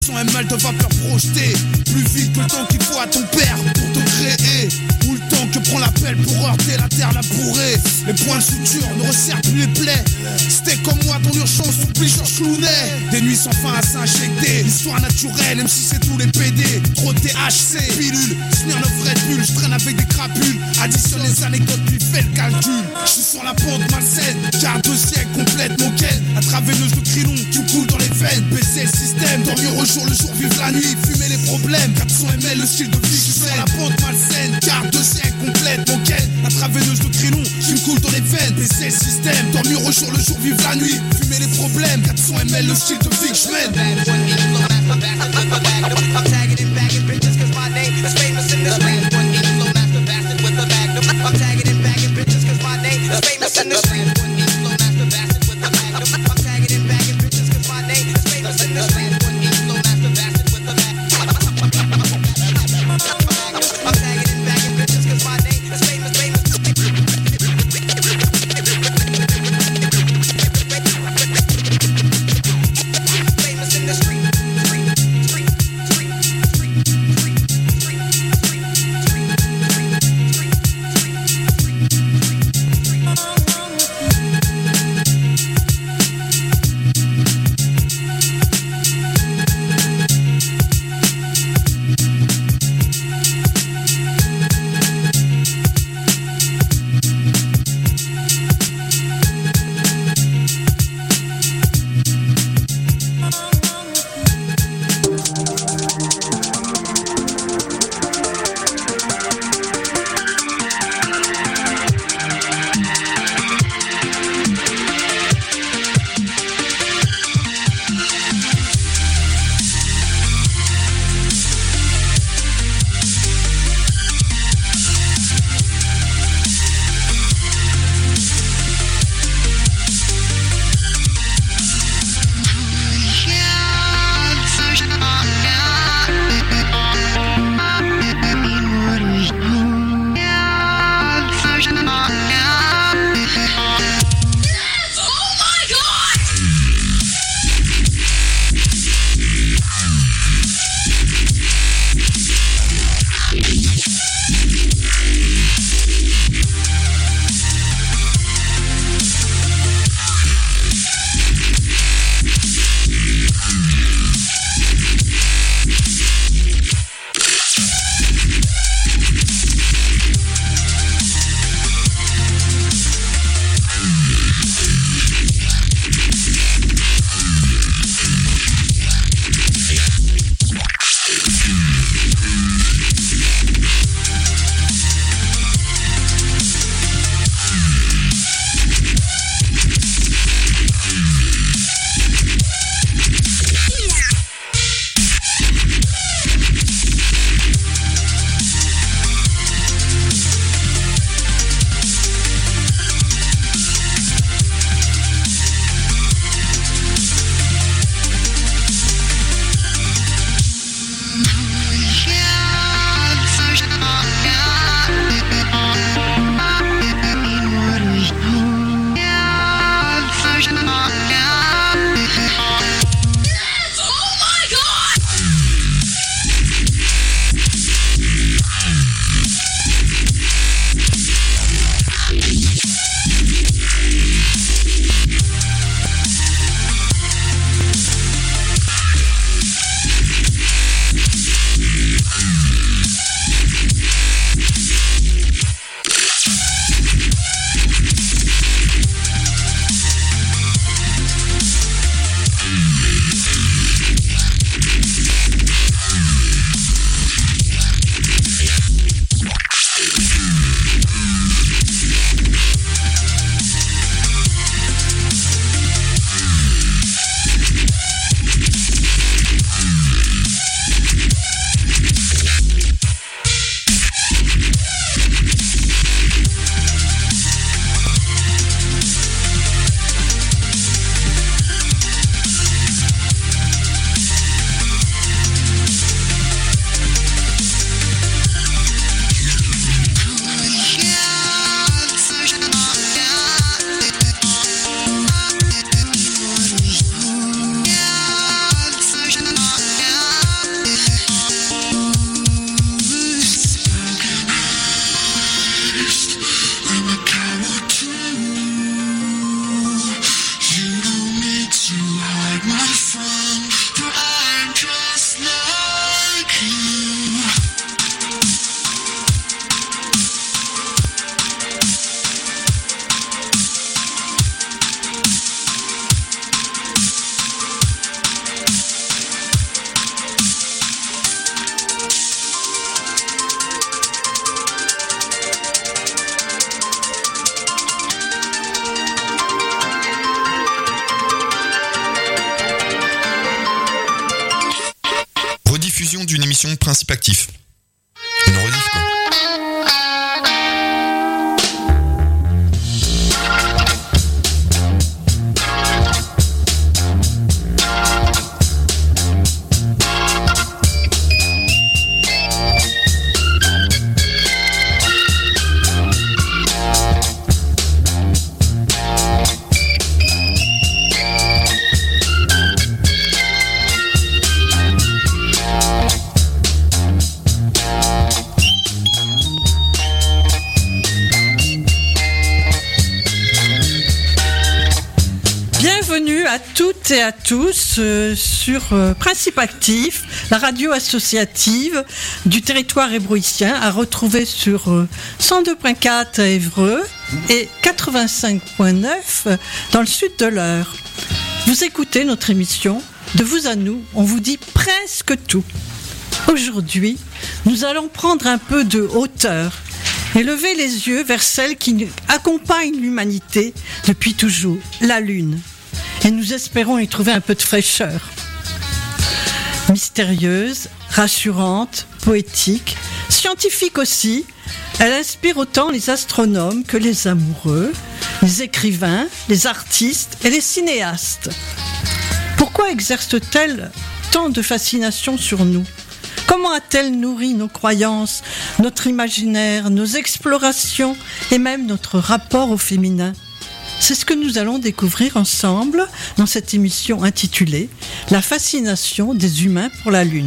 Son ML de vapeur projetée, plus vite que le temps qu'il faut à ton père pour te créer. Ou le temps que prend l'appel pour heurter la terre labourée. Les points de suture ne resserrent plus les plaies. C'était comme moi ton urgence, oublie Georges Clooney. Des nuits sans fin à s'injecter, histoire naturelle, même si c'est tous les PD. Trop de THC, pilule, Smirnoff Red Bull. Je traîne avec des crapules, additionne les anecdotes puis fais le calcul. Je suis sur la pente malsaine, car 2 siècles complète mon quête. Intraveineuse de crilon, tu coules dans les veines. Baisser le système, dormir au jour le jour, vivre la nuit, fumer les problèmes. 400 ml le style de vie, je suis sur la pente malsaine, car 2 siècles complète mon quête. Intraveineuse de crilon, tu coules dans les veines. Baisser le système, dormir au jour le jour, vivre la nuit, fumer les problèmes. 400 ml le style de vie que je mène. I'm tagging and bagging bitches cause my name is famous in the street. One eat flow master bastard with a magnum. I'm tagging and bagging bitches cause my name is famous in the street. One eat flow master bastard with a magnum. I'm tagging and bagging bitches cause my name is famous in the street. One eat flow master bastard with a magnum. I'm tagging and bagging bitches cause my name is famous, famous. Famous in the street. rediffusion d'une émission de Principe Actif. Une rediff, quoi. Bienvenue à toutes et à tous sur Principe Actif, la radio associative du territoire hébroïcien, à retrouver sur 102.4 à Évreux et 85.9 dans le sud de l'Eure. Vous écoutez notre émission De vous à nous, on vous dit presque tout. Aujourd'hui, nous allons prendre un peu de hauteur et lever les yeux vers celle qui accompagne l'humanité depuis toujours, la Lune. Et nous espérons y trouver un peu de fraîcheur. Mystérieuse, rassurante, poétique, scientifique aussi, elle inspire autant les astronomes que les amoureux, les écrivains, les artistes et les cinéastes. Pourquoi exerce-t-elle tant de fascination sur nous ? Comment a-t-elle nourri nos croyances, notre imaginaire, nos explorations et même notre rapport au féminin ? C'est ce que nous allons découvrir ensemble dans cette émission intitulée « La fascination des humains pour la Lune ».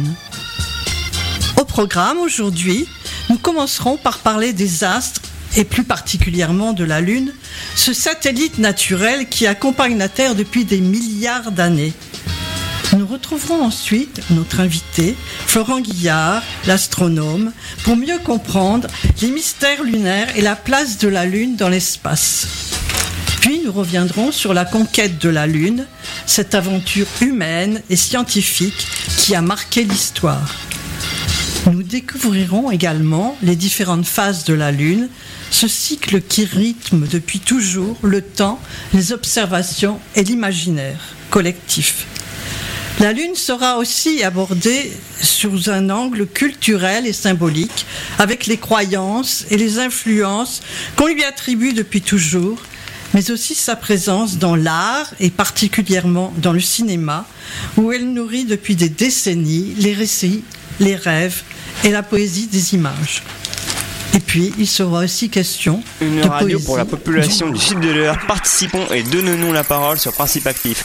Au programme aujourd'hui, nous commencerons par parler des astres et plus particulièrement de la Lune, ce satellite naturel qui accompagne la Terre depuis des milliards d'années. Nous retrouverons ensuite notre invité, Florent Guillard, l'astronome, pour mieux comprendre les mystères lunaires et la place de la Lune dans l'espace. Puis nous reviendrons sur la conquête de la Lune, cette aventure humaine et scientifique qui a marqué l'histoire. Nous découvrirons également les différentes phases de la Lune, ce cycle qui rythme depuis toujours le temps, les observations et l'imaginaire collectif. La Lune sera aussi abordée sous un angle culturel et symbolique, avec les croyances et les influences qu'on lui attribue depuis toujours, mais aussi sa présence dans l'art et particulièrement dans le cinéma, où elle nourrit depuis des décennies les récits, les rêves et la poésie des images. Et puis, il sera aussi question Une de radio poésie. pour la population du sud de l'Eure. Participons et donnons-nous la parole sur Principe Actif.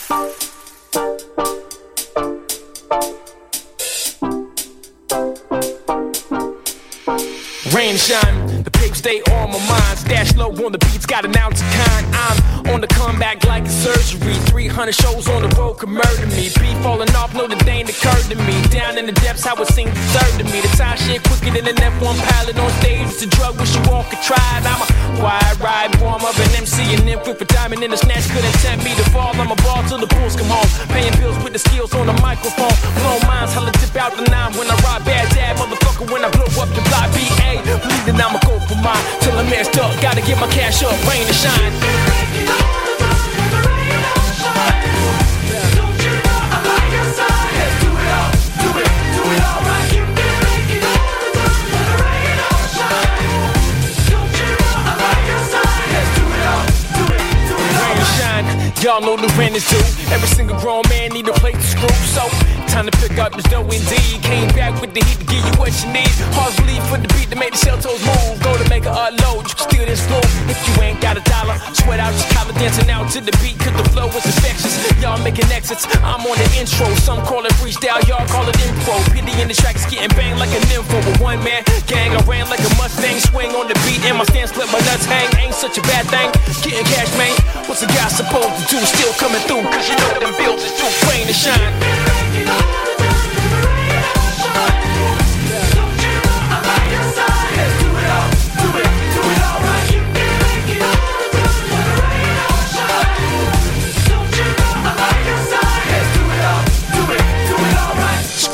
Rain shine, the pigs stay on my mind. Stash low on the beats, got an ounce of kind. I'm on the comeback like a surgery. 300 shows on the road could murder me. Beat falling off, no, the thing occurred to me. Down in the depths, I would sing the third to me. The time shit quicker than an F1 pilot on stage. It's a drug, wish you all could try it. I'm a wide ride, warm up an MC and then quick for diamond in the snatch. Couldn't tempt me to fall, I'm a ball till the bulls come home. Paying bills with the skills on the microphone. Blow minds, hella dip out the nine when I ride bad dad, motherfucker, when I blow up the block. BA, believe that I'ma go for mine till I'm messed up. Gotta get my cash up, rain and shine. Y'all know the rent is due. Every single grown man need a plate to screw. So, time to pick up his dough indeed. Came back with the heat to give you what you need. Hard belief for the beat to make the shell toes move. Go to make a unload, you can steal this flow. If you ain't got a dollar, sweat out your collar, dancing out to the beat, cause the flow is infectious. Y'all making exits, I'm on the intro. Some call it freestyle, y'all call it impro. Pity in the tracks getting banged like a nympho. With one man gang, I ran like a Mustang. Swing on the beat and my stance let my nuts hang. Ain't such a bad thing, getting cash, man. What's a guy supposed to do? Still coming through, cause you know them bills is too plain to shine.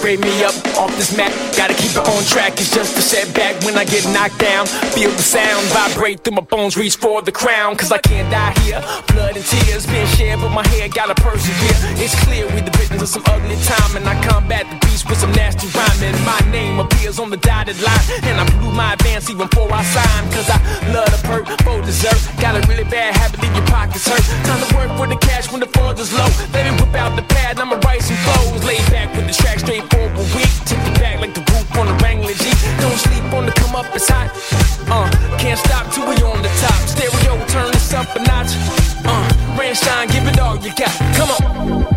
Scrape me up off this mat. Gotta keep it on track. It's just a setback when I get knocked down. Feel the sound vibrate through my bones. Reach for the crown, cause I can't die here. Blood and tears being shared, but my hair gotta persevere. It's clear we the victims of some ugly time, and I combat the beast with some nasty rhyming. My name appears on the dotted line, and I blew my advance even before I signed. Cause I love the perk for dessert. Got a really bad habit, leave your pockets hurt. Time to work for the cash when the funds is low. Let me whip out the pad, I'ma write some flows. Lay back with the track straight forward week. Take it back like the roof on the Wrangler G. Don't sleep on the come up, it's hot. Can't stop till we on the top. Stereo, turn this up a notch. Rain, shine, give it all you got. Come on.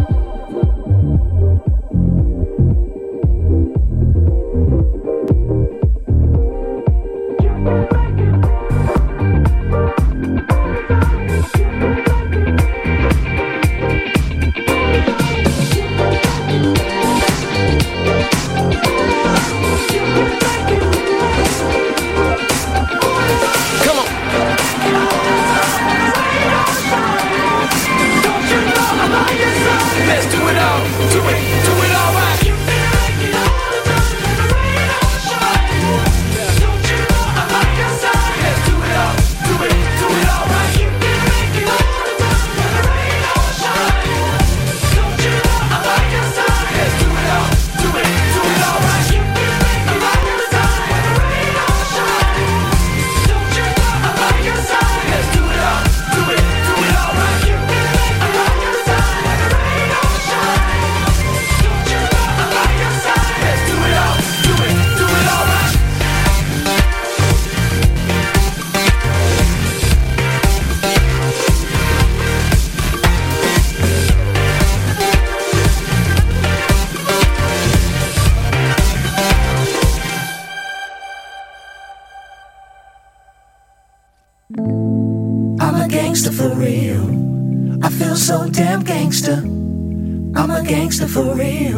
So damn gangster, I'm a gangster for real.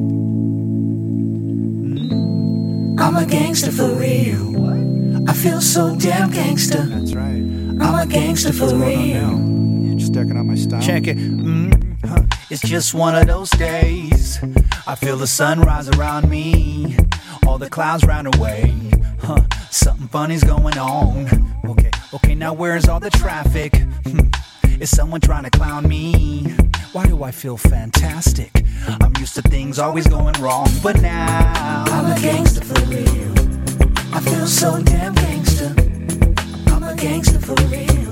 I'm a gangster for real. I feel so damn gangster. That's right. I'm a gangster for real. You're just decking out my style. Check it. It's just one of those days. I feel the sun rise around me. All the clouds round away. Something funny's going on. Okay, now where's all the traffic? Is someone trying to clown me? Why do I feel fantastic? I'm used to things always going wrong, but now I'm a gangster for real. I feel so damn gangster. I'm a gangster for real.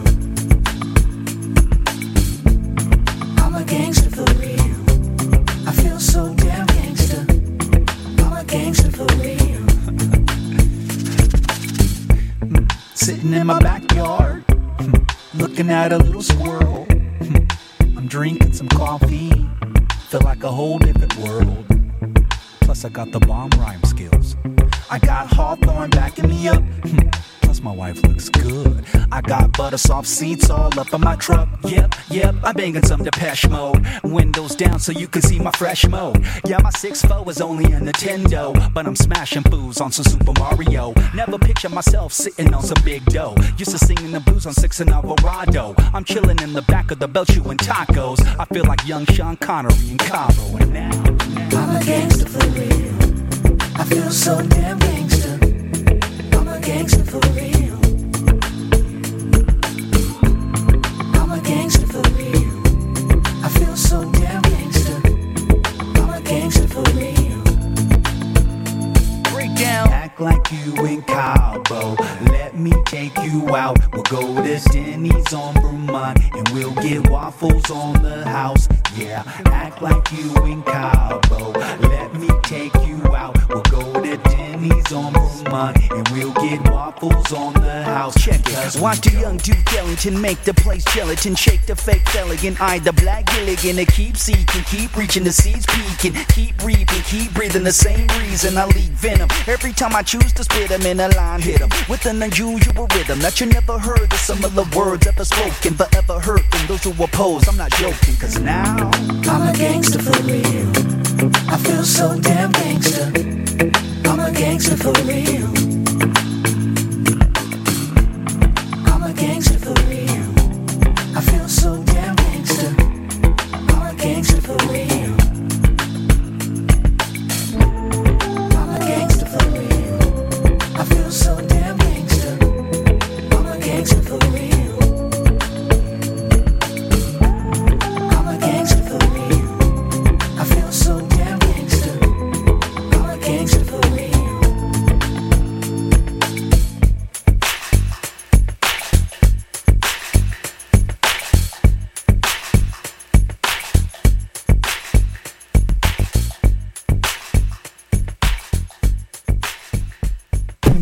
I'm a gangster for real. I feel so damn gangster. I'm a gangster for real. Sitting in my backyard, looking at a little squirrel. I'm drinking some coffee. Feel like a whole different world. Plus I got the bomb rhyme skills. I got Hawthorne backing me up. Plus my wife looks good. I got butter soft seats all up in my truck. Yep, I'm banging some Depeche Mode. Windows down so you can see my fresh mode. Yeah, my 6'4" is only a Nintendo, but I'm smashing fools on some Super Mario. Never picture myself sitting on some big dough. Used to singing the blues on 6 and Alvarado. I'm chilling in the back of the belt chewing tacos. I feel like young Sean Connery in Cabo. And now I'm a gangster for real. I feel so damn gangster. I'm a gangster for real. I'm a gangster for real. I feel so damn gangster. I'm a gangster for real. Break down. Act like you in Cabo. Let me take you out. We'll go to Denny's on Vermont and we'll get waffles on the house. Yeah, act like you in Cabo. Let me take you out. We'll go to Denny's on Vermont and we'll get waffles on the house. Check it. Watch the young Duke Ellington make the place gelatin. Shake the fake Felligan. Eye the black Gilligan. To keep seeking, keep reaching, the seeds peaking. Keep reaping, keep breathing the same reason. I leak venom every time I choose to spit them in a line. Hit them with an unusual rhythm that you never heard of. Similar words ever spoken, forever heard from those who oppose. I'm not joking, cause now I'm a gangster for real. I feel so damn gangster. I'm a gangster for real. I'm a gangster for real. I feel so damn gangster. I'm a gangster for real.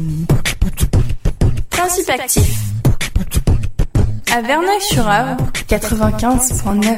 Principe actif. À Verneuil-sur-Avre, 95.9.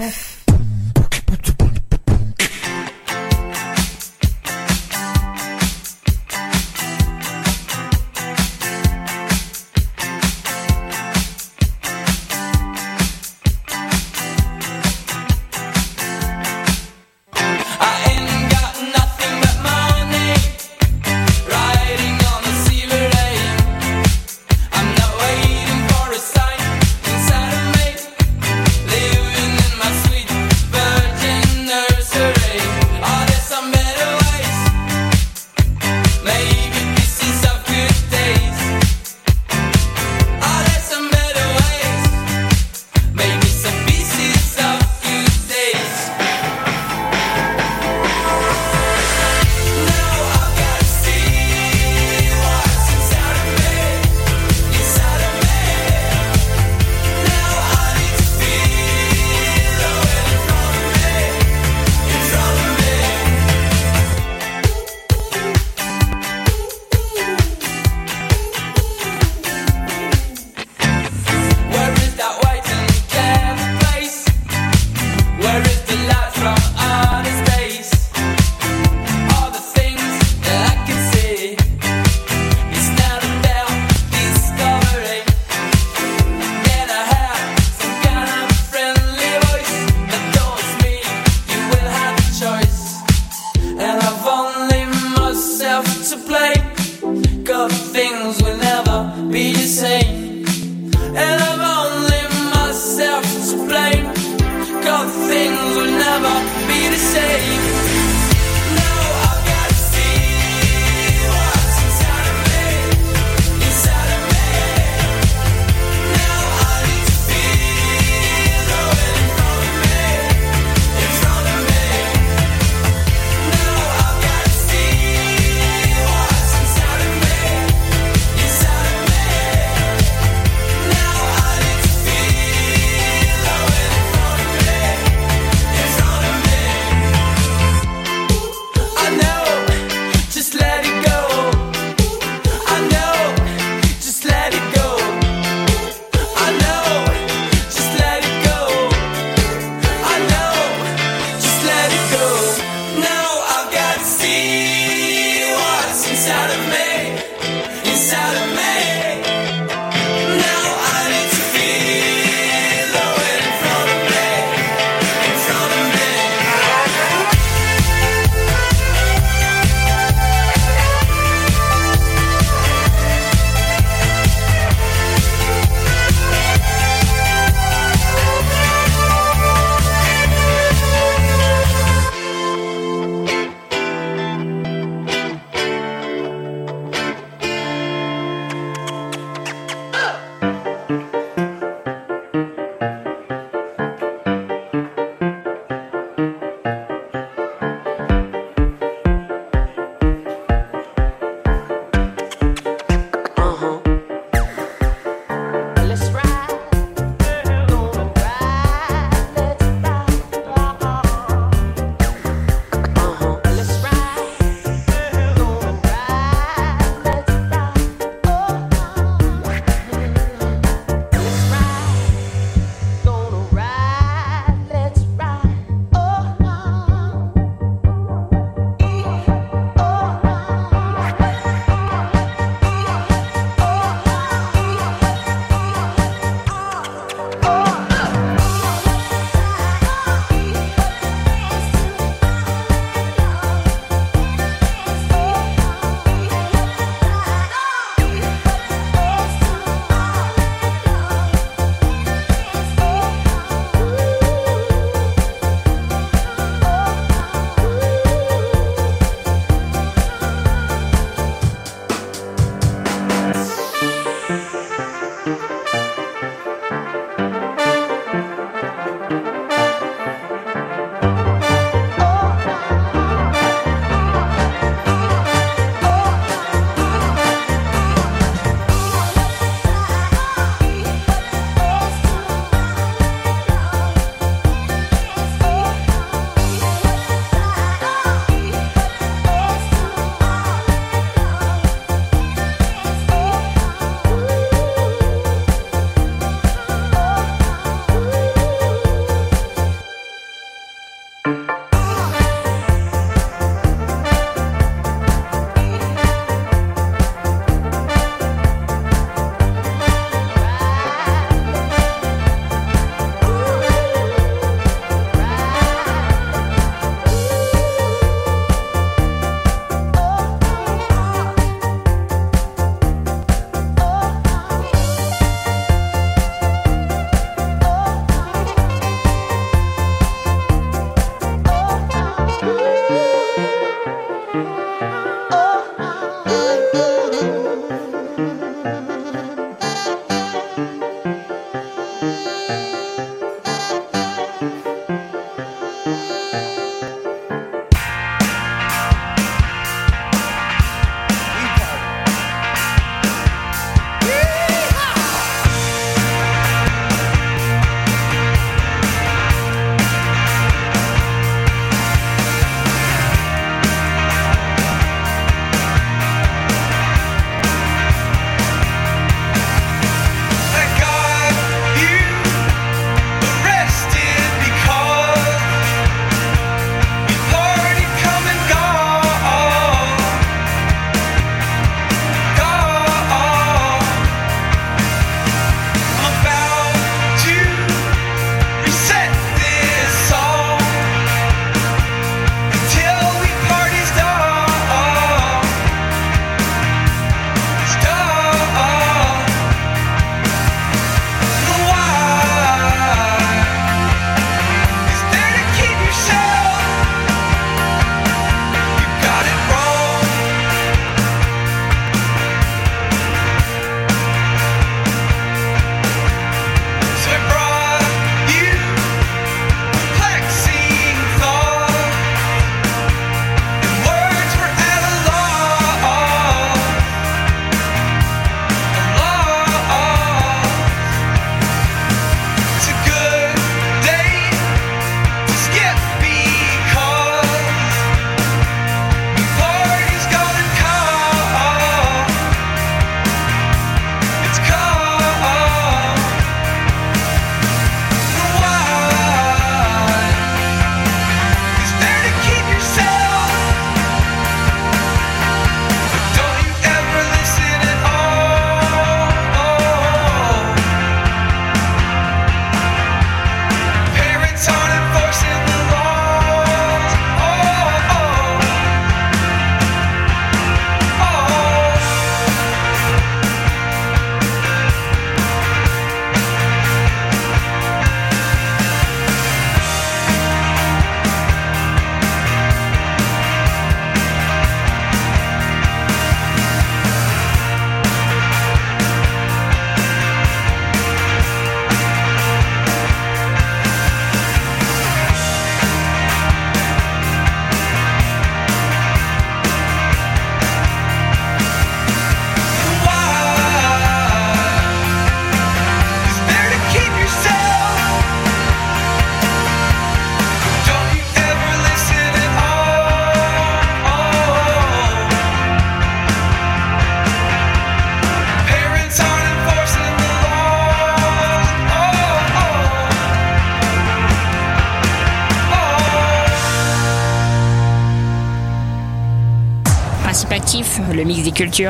Le mix des cultures.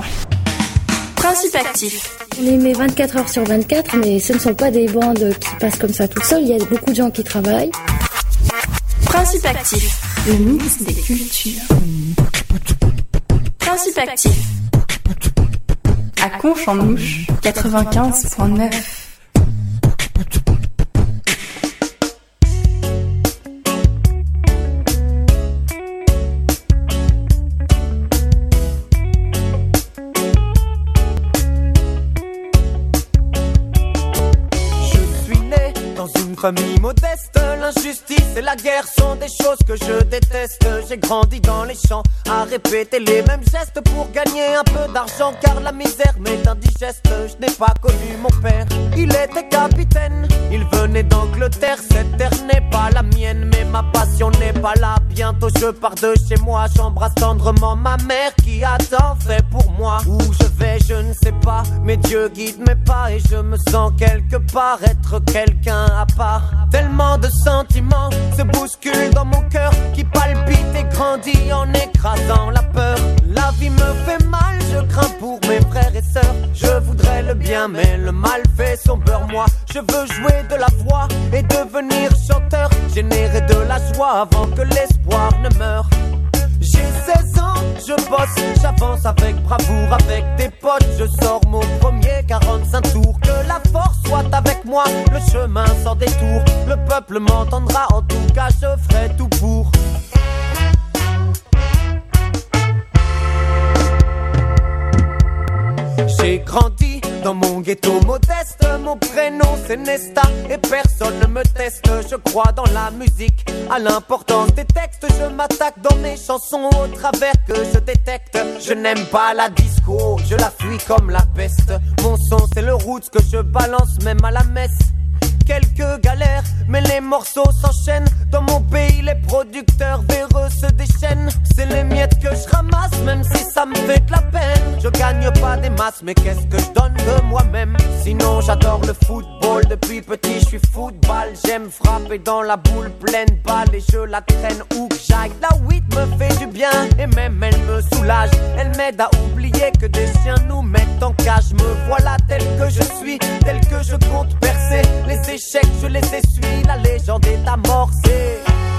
Principe actif. On les met 24 heures sur 24, mais ce ne sont pas des bandes qui passent comme ça toutes seules. Il y a beaucoup de gens qui travaillent. Principe actif. Le mix des cultures. Principe actif. À Conche-en-Mouche, 95.9. Famille modeste, l'injustice et la guerre sont des choses que je déteste. J'ai grandi dans les champs à répéter les mêmes gestes pour gagner un peu d'argent, car la misère m'est indigeste. Je n'ai pas connu mon père, il était capitaine. Il venait d'Angleterre, cette terre n'est pas la mienne, mais ma passion n'est pas là. Bientôt je pars de chez moi, j'embrasse tendrement ma mère qui a tant fait pour moi. Où je vais je ne sais pas, mais Dieu guide mes pas et je me sens quelque part être quelqu'un à part. Tellement de sentiments se bousculent dans mon cœur qui palpite et grandit en écrasant la peur. La vie me fait mal, je crains pour mes frères et sœurs. Je voudrais le bien mais le mal fait son beurre. Moi je veux jouer de la voix et devenir chanteur, générer de la joie avant que l'espoir ne meure. J'ai 16 ans, je bosse, j'avance avec bravoure, avec des potes. Je sors mon premier 45 tours. Que la force soit avec moi, le chemin sans détour. Le peuple m'entendra, en tout cas je ferai tout pour. grandi dans mon ghetto modeste. Mon prénom c'est Nesta et personne ne me teste. Je crois dans la musique, à l'importance des textes. Je m'attaque dans mes chansons au travers que je détecte. Je n'aime pas la disco, je la fuis comme la peste. Mon son c'est le roots que je balance même à la messe. Quelques galères, mais les morceaux s'enchaînent. Dans mon pays, les producteurs véreux se déchaînent. C'est les miettes que je ramasse, même si ça me fait de la peine. Je gagne pas des masses, mais qu'est-ce que je donne de moi-même? Sinon, j'adore le football. Depuis petit, je suis football. J'aime frapper dans la boule pleine balle et je la traîne où que j'aille. La weed me fait du bien et même elle me soulage. Elle m'aide à oublier que des chiens nous mettent en cage. Me voilà tel que je suis, tel que je compte percer. Les échecs, je les essuie, la légende est amorcée.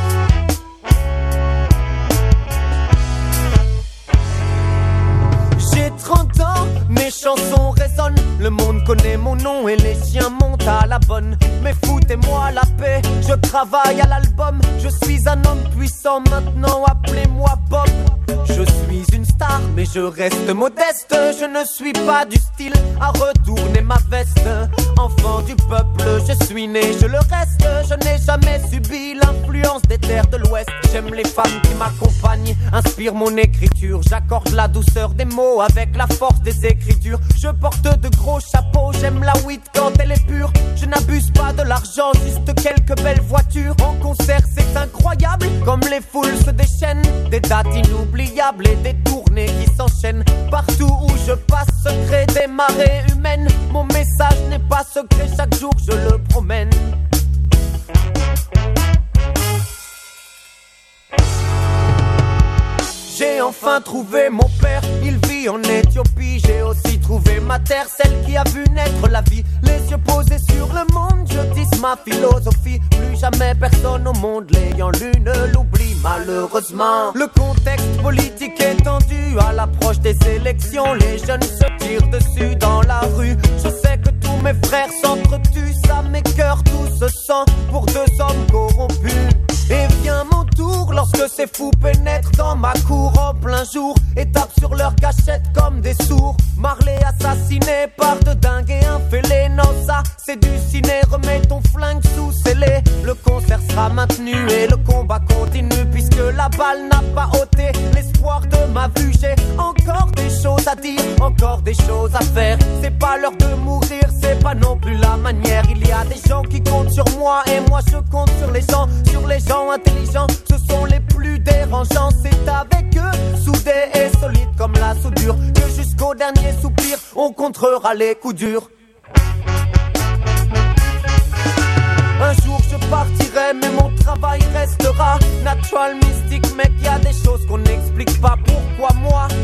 J'ai 30 ans, mes chansons résonnent. Le monde connaît mon nom et les chiens montent à la bonne. Mais foutez-moi la paix, je travaille à l'album. Je suis un homme puissant maintenant, appelez-moi Bob. Je suis une star, mais je reste modeste. Je ne suis pas du style à retourner ma veste. Enfant du peuple, je suis né, je le reste. Je n'ai jamais subi l'influence des terres de l'Ouest. J'aime les femmes qui m'accompagnent, inspirent mon écriture. J'accorde la douceur des mots avec la force des écritures. Je porte de gros chapeaux, j'aime la weed quand elle est pure. Je n'abuse pas de l'argent, juste quelques belles voitures. En concert c'est incroyable, comme les foules se déchaînent. Des dates inoubliables et des tournées qui s'enchaînent. Partout où je passe se crée des marées humaines. Mon message n'est pas secret, chaque jour je le promène. J'ai enfin trouvé mon père, il vit en Éthiopie. J'ai aussi trouvé ma terre, celle qui a vu naître la vie. Les yeux posés sur le monde, je tisse ma philosophie. Plus jamais personne au monde l'ayant lu ne l'oublie malheureusement. Le contexte politique est tendu à l'approche des élections. Les jeunes se tirent dessus dans la rue. Je sais que tous mes frères s'entretuent, ça m'écoeure, tout se sent pour deux hommes corrompus. Et vient mon tour lorsque ces fous pénètrent dans ma cour en plein jour et tapent sur leur cachette comme des sourds. Marley assassiné par de dingues et un fêlé. Non ça c'est du ciné, remets ton flingue sous scellé. Le concert sera maintenu et le combat continue, puisque la balle n'a pas ôté l'espoir de ma vue. J'ai encore des choses à dire, encore des choses à faire. C'est pas l'heure de mourir, c'est pas non plus la manière. Il y a des gens qui comptent sur moi et moi je compte sur les gens intelligents, ce sont les plus dérangeants. C'est avec eux, soudés et solides comme la soudure, que jusqu'au dernier soupir, on contrera les coups durs. Un jour je partirai, mais mon travail restera natural, mystique, mec, y a des choses qu'on n'explique pas. Pourquoi moi